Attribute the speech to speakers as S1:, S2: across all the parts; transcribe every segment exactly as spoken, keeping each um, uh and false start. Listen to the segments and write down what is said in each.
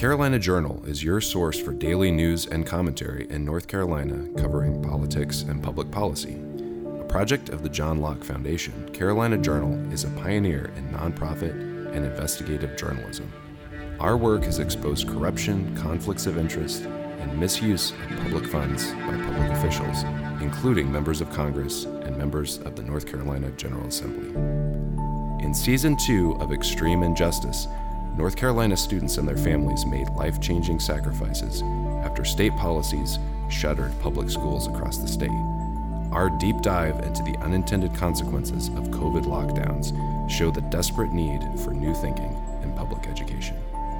S1: Carolina Journal is your source for daily news and commentary in North Carolina covering politics and public policy. A project of the John Locke Foundation, Carolina Journal is a pioneer in nonprofit and investigative journalism. Our work has exposed corruption, conflicts of interest, and misuse of public funds by public officials, including members of Congress and members of the North Carolina General Assembly. In Season two of Extreme Injustice, North Carolina students and their families made life-changing sacrifices after state policies shuttered public schools across the state. Our deep dive into the unintended consequences of COVID lockdowns show the desperate need for new thinking in public education.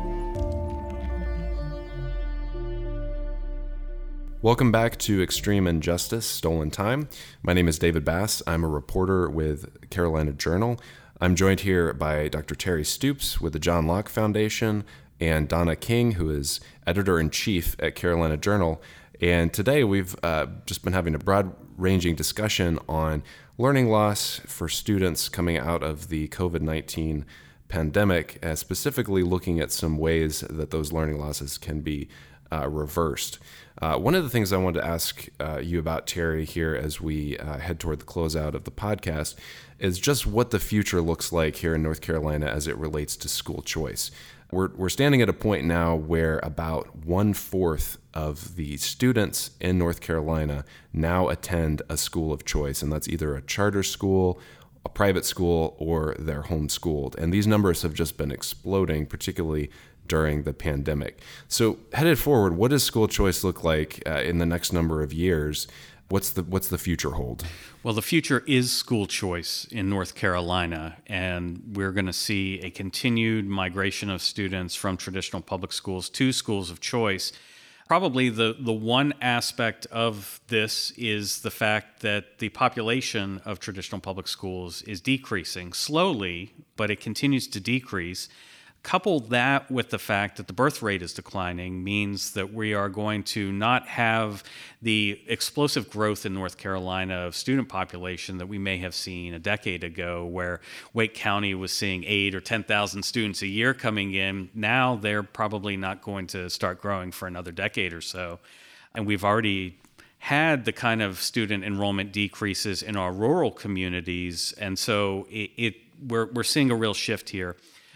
S1: Welcome back to Extreme Injustice, Stolen Time. My name is David Bass. I'm a reporter with Carolina Journal. I'm joined here by Doctor Terry Stoops with the John Locke Foundation and Donna King, who is editor-in-chief at Carolina Journal. And today we've uh, just been having a broad-ranging discussion on learning loss for students coming out of the COVID nineteen pandemic, uh, specifically looking at some ways that those learning losses can be uh, reversed. Uh, one of the things I wanted to ask uh, you about, Terry, here as we uh, head toward the closeout of the podcast is just what the future looks like here in North Carolina as it relates to school choice. We're we're standing at a point now where about one-fourth of the students in North Carolina now attend a school of choice, and that's either a charter school, a private school, or they're homeschooled. And these numbers have just been exploding, particularly during the pandemic. So headed forward, what does school choice look like uh, in the next number of years? What's the what's the future hold?
S2: Well, the future is school choice in North Carolina, and we're going to see a continued migration of students from traditional public schools to schools of choice. Probably the, the one aspect of this is the fact that the population of traditional public schools is decreasing slowly, but it continues to decrease. Couple that with the fact that the birth rate is declining means that we are going to not have the explosive growth in North Carolina of student population that we may have seen a decade ago, where Wake County was seeing eight or ten thousand students a year coming in. Now they're probably not going to start growing for another decade or so. And we've already had the kind of student enrollment decreases in our rural communities. And so it, it we're we're seeing a real shift here.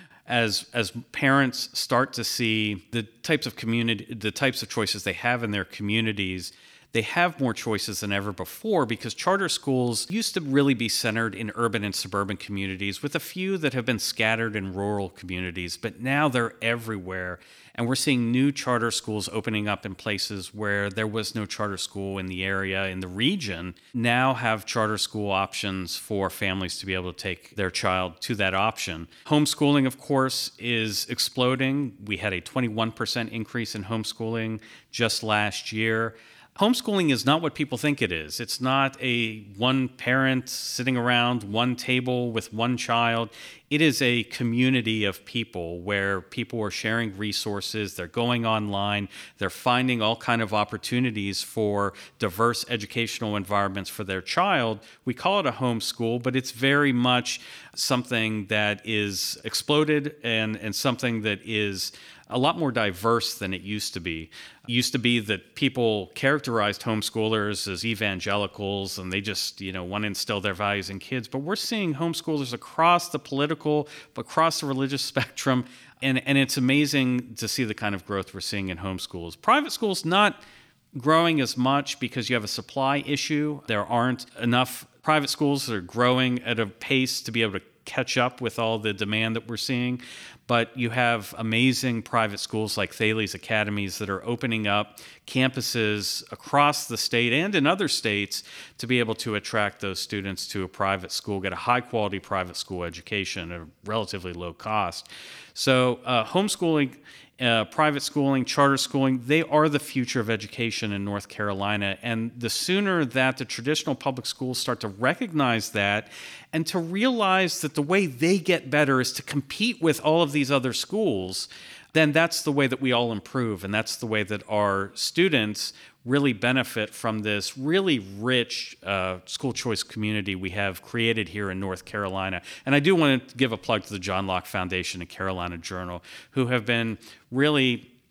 S2: As as parents start to see the types of community, the types of choices they have in their communities, they have more choices than ever before, because charter schools used to really be centered in urban and suburban communities, with a few that have been scattered in rural communities, but now they're everywhere. And we're seeing new charter schools opening up in places where there was no charter school in the area, in the region, now have charter school options for families to be able to take their child to that option. Homeschooling, of course, is exploding. We had a twenty-one percent increase in homeschooling just last year. Homeschooling is not what people think it is. It's not a one parent sitting around one table with one child. It is a community of people where people are sharing resources, they're going online, they're finding all kind of opportunities for diverse educational environments for their child. We call it a homeschool, but it's very much something that is exploded and, and something that is a lot more diverse than it used to be. It used to be that people characterized homeschoolers as evangelicals and they just, you know, want to instill their values in kids. But we're seeing homeschoolers across the political, across the religious spectrum. And, and it's amazing to see the kind of growth we're seeing in homeschools. Private schools not growing as much because you have a supply issue. There aren't enough private schools that are growing at a pace to be able to catch up with all the demand that we're seeing. But you have amazing private schools like Thales Academies that are opening up campuses across the state and in other states to be able to attract those students to a private school, get a high-quality private school education at a relatively low cost. So uh, homeschooling, uh, private schooling, charter schooling, they are the future of education in North Carolina. And the sooner that the traditional public schools start to recognize that and to realize that the way they get better is to compete with all of these other schools, then that's the way that we all improve. And that's the way that our students really benefit from this really rich uh, school choice community we have created here in North Carolina. And I do want to give a plug to the John Locke Foundation and Carolina Journal, who have been really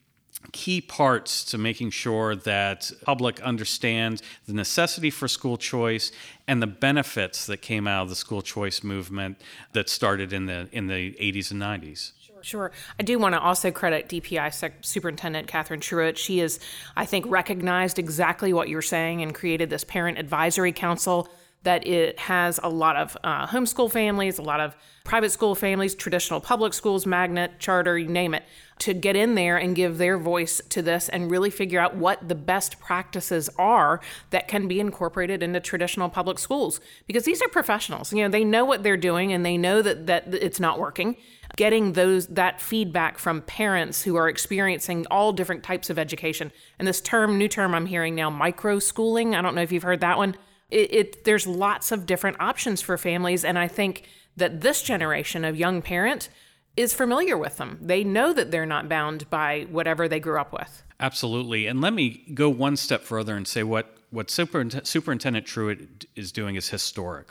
S2: key parts to making sure that public understands the necessity for school choice and the benefits that came out of the school choice movement that started in the in the eighties and nineties.
S3: Sure. I do want to also credit D P I Sec- Superintendent Catherine Truitt. She has, I think, recognized exactly what you're saying and created this Parent Advisory Council that it has a lot of uh, homeschool families, a lot of private school families, traditional public schools, magnet, charter, you name it, to get in there and give their voice to this and really figure out what the best practices are that can be incorporated into traditional public schools. Because these are professionals. You know, they know what they're doing and they know that, that it's not working. Getting those that feedback from parents who are experiencing all different types of education. And this term, new term I'm hearing now, micro-schooling, I don't know if you've heard that one. It, it there's lots of different options for families, and I think that this generation of young parent is familiar with them. They know that they're not bound by whatever they grew up with.
S2: Absolutely. And let me go one step further and say what, what Superint- Superintendent Truitt is doing is historic.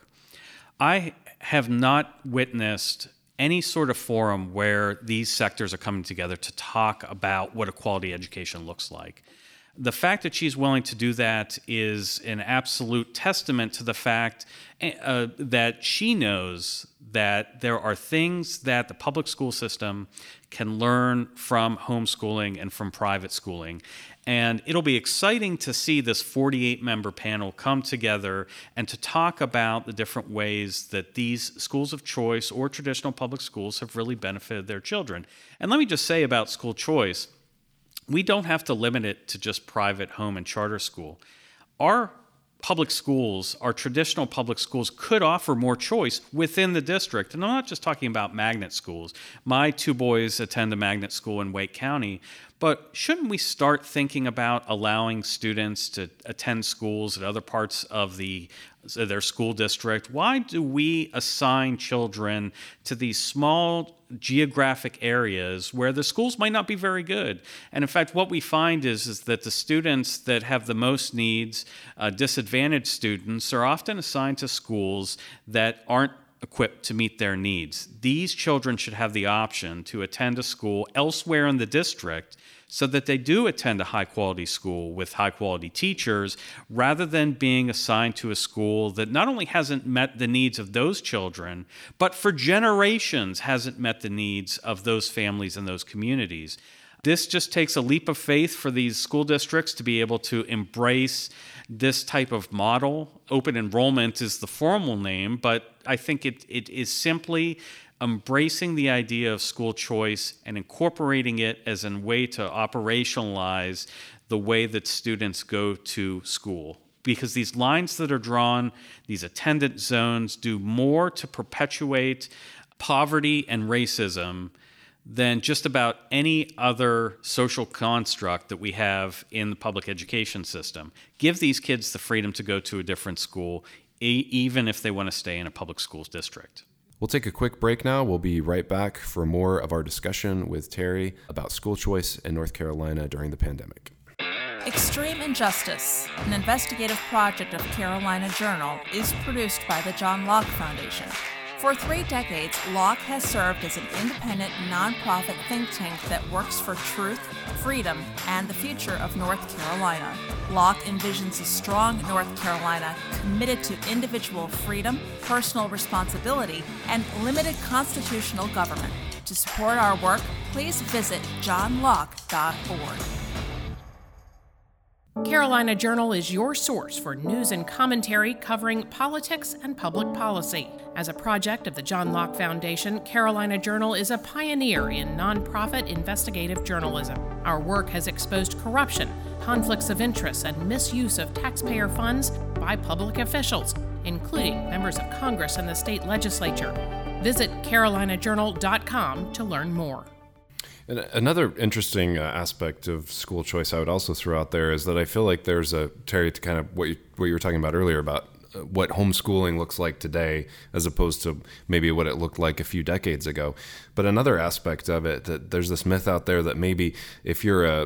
S2: I have not witnessed any sort of forum where these sectors are coming together to talk about what a quality education looks like. The fact that she's willing to do that is an absolute testament to the fact uh, that she knows that there are things that the public school system can learn from homeschooling and from private schooling. And it'll be exciting to see this forty-eight member panel come together and to talk about the different ways that these schools of choice or traditional public schools have really benefited their children. And let me just say about school choice, we don't have to limit it to just private home and charter school. Our public schools, our traditional public schools, could offer more choice within the district. And I'm not just talking about magnet schools. My two boys attend a magnet school in Wake County, but shouldn't we start thinking about allowing students to attend schools at other parts of the their school district? Why do we assign children to these small geographic areas where the schools might not be very good? And in fact, what we find is, is that the students that have the most needs, uh, disadvantaged students, are often assigned to schools that aren't equipped to meet their needs. These children should have the option to attend a school elsewhere in the district so that they do attend a high-quality school with high-quality teachers, rather than being assigned to a school that not only hasn't met the needs of those children, but for generations hasn't met the needs of those families and those communities. This just takes a leap of faith for these school districts to be able to embrace this type of model. Open enrollment is the formal name, but I think it, it is simply embracing the idea of school choice and incorporating it as a way to operationalize the way that students go to school. Because these lines that are drawn, these attendance zones, do more to perpetuate poverty and racism than just about any other social construct that we have in the public education system. Give these kids the freedom to go to a different school, e- even if they want to stay in a public schools district.
S1: We'll take a quick break now. We'll be right back for more of our discussion with Terry about school choice in North Carolina during the pandemic.
S4: Extreme Injustice, an investigative project of Carolina Journal, is produced by the John Locke Foundation. For three decades, Locke has served as an independent, nonprofit think tank that works for truth, freedom, and the future of North Carolina. Locke envisions a strong North Carolina committed to individual freedom, personal responsibility, and limited constitutional government. To support our work, please visit john locke dot org.
S3: Carolina Journal is your source for news and commentary covering politics and public policy. As a project of the John Locke Foundation, Carolina Journal is a pioneer in nonprofit investigative journalism. Our work has exposed corruption, conflicts of interest, and misuse of taxpayer funds by public officials, including members of Congress and the state legislature. Visit carolina journal dot com to learn more.
S1: And another interesting uh, aspect of school choice I would also throw out there is that I feel like there's a, Terry, to kind of what you, what you were talking about earlier about uh, what homeschooling looks like today as opposed to maybe what it looked like a few decades ago. But another aspect of it, that there's this myth out there that maybe if you're a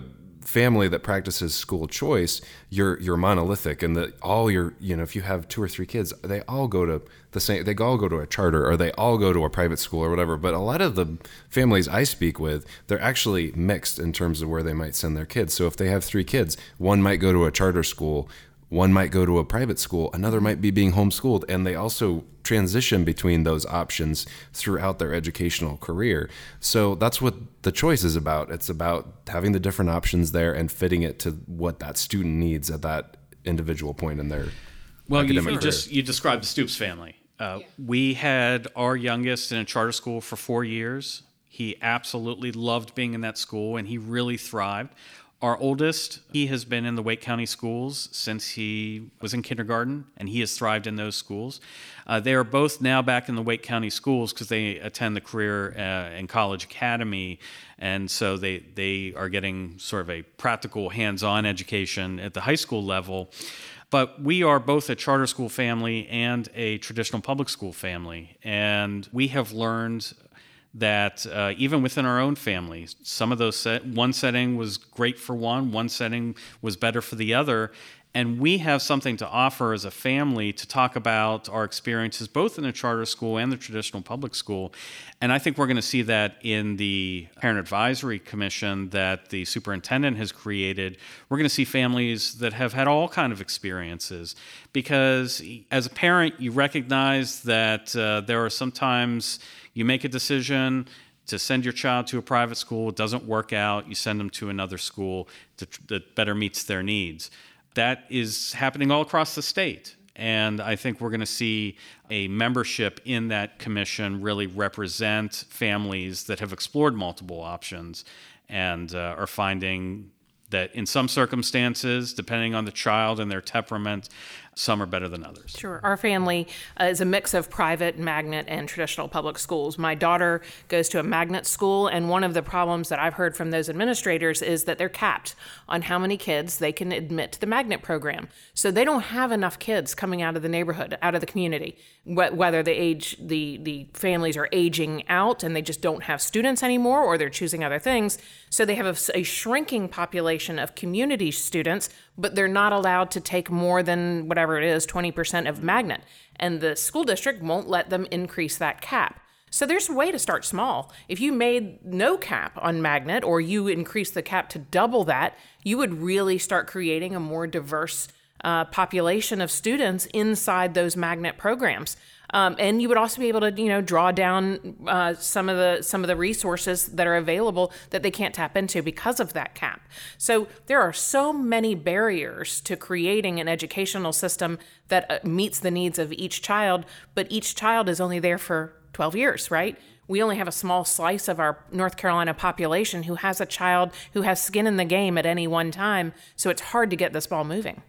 S1: family that practices school choice, you're you're monolithic, and that all your, you know, if you have two or three kids, they all go to the same, they all go to a charter, or they all go to a private school or whatever. But a lot of the families I speak with, they're actually mixed in terms of where they might send their kids. So if they have three kids, one might go to a charter school, one might go to a private school, another might be being homeschooled, and they also transition between those options throughout their educational career. So that's what the choice is about. It's about having the different options there and fitting it to what that student needs at that individual point in their
S2: well,
S1: academic
S2: you,
S1: career.
S2: you just you described the Stoops family. Uh, yeah. We had our youngest in a charter school for four years. He absolutely loved being in that school, and he really thrived. Our oldest, he has been in the Wake County schools since he was in kindergarten, and he has thrived in those schools. Uh, they are both now back in the Wake County schools because they attend the Career uh, and College Academy, and so they, they are getting sort of a practical, hands-on education at the high school level. But we are both a charter school family and a traditional public school family, and we have learned that uh, even within our own families, some of those set, one setting was great for one, one setting was better for the other, and we have something to offer as a family to talk about our experiences both in the charter school and the traditional public school. And I think we're going to see that in the Parent Advisory Commission that the superintendent has created. We're going to see families that have had all kind of experiences, because as a parent, you recognize that uh, there are sometimes you make a decision to send your child to a private school, it doesn't work out, you send them to another school to, that better meets their needs. That is happening all across the state. And I think we're going to see a membership in that commission really represent families that have explored multiple options and uh, are finding that in some circumstances, depending on the child and their temperament, some are better than others.
S3: Sure. Our family uh, is a mix of private, magnet, and traditional public schools. My daughter goes to a magnet school, and one of the problems that I've heard from those administrators is that they're capped on how many kids they can admit to the magnet program. So they don't have enough kids coming out of the neighborhood, out of the community, wh- whether the age, the, the families are aging out and they just don't have students anymore, or they're choosing other things. So they have a, a shrinking population of community students, but they're not allowed to take more than whatever it is, twenty percent of magnet. And the school district won't let them increase that cap. So there's a way to start small. If you made no cap on magnet, or you increase the cap to double that, you would really start creating a more diverse uh, population of students inside those magnet programs. Um, and you would also be able to, you know, draw down uh, some of the some of the resources that are available that they can't tap into because of that cap. So there are so many barriers to creating an educational system that uh, meets the needs of each child, but each child is only there for twelve years, right? We only have a small slice of our North Carolina population who has a child who has skin in the game at any one time, so it's hard to get this ball moving.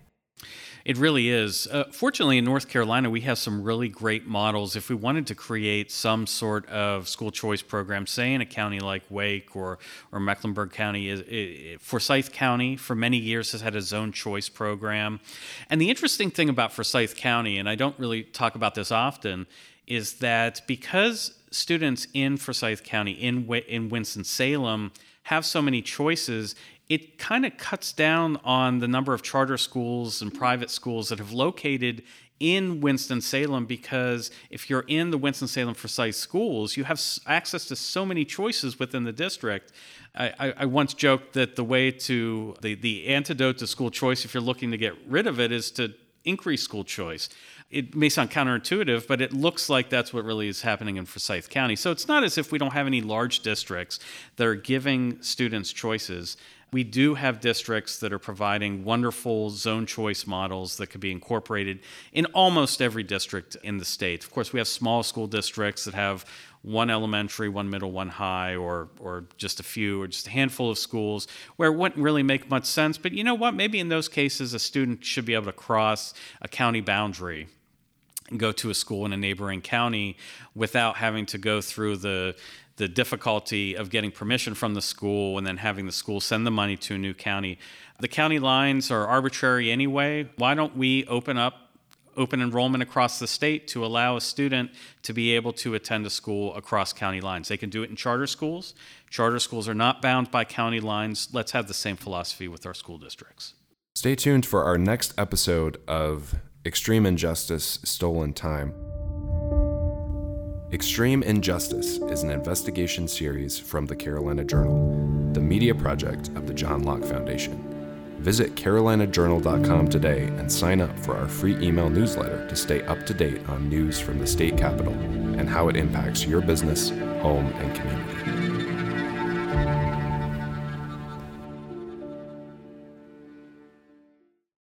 S2: It really is. Uh, fortunately, in North Carolina, we have some really great models. If we wanted to create some sort of school choice program, say in a county like Wake or or Mecklenburg County, it, it, Forsyth County for many years has had a zone choice program. And the interesting thing about Forsyth County, and I don't really talk about this often, is that because students in Forsyth County, in in Winston-Salem, have so many choices, it kind of cuts down on the number of charter schools and private schools that have located in Winston-Salem, because if you're in the Winston-Salem Forsyth schools, you have access to so many choices within the district. I, I, I once joked that the way to, the, the antidote to school choice, if you're looking to get rid of it, is to increase school choice. It may sound counterintuitive, but it looks like that's what really is happening in Forsyth County. So it's not as if we don't have any large districts that are giving students choices. We do have districts that are providing wonderful zone choice models that could be incorporated in almost every district in the state. Of course, we have small school districts that have one elementary, one middle, one high, or or just a few, or just a handful of schools where it wouldn't really make much sense. But you know what? Maybe in those cases, a student should be able to cross a county boundary and go to a school in a neighboring county without having to go through the the difficulty of getting permission from the school and then having the school send the money to a new county. The county lines are arbitrary anyway. Why don't we open up open enrollment across the state to allow a student to be able to attend a school across county lines. They can do it in charter schools. Charter schools are not bound by county lines. Let's have the same philosophy with our school districts.
S1: Stay tuned for our next episode of Extreme Injustice, Stolen Time. Extreme Injustice is an investigation series from the Carolina Journal, the media project of the John Locke Foundation. Visit carolina journal dot com today and sign up for our free email newsletter to stay up to date on news from the state capitol and how it impacts your business, home, and community.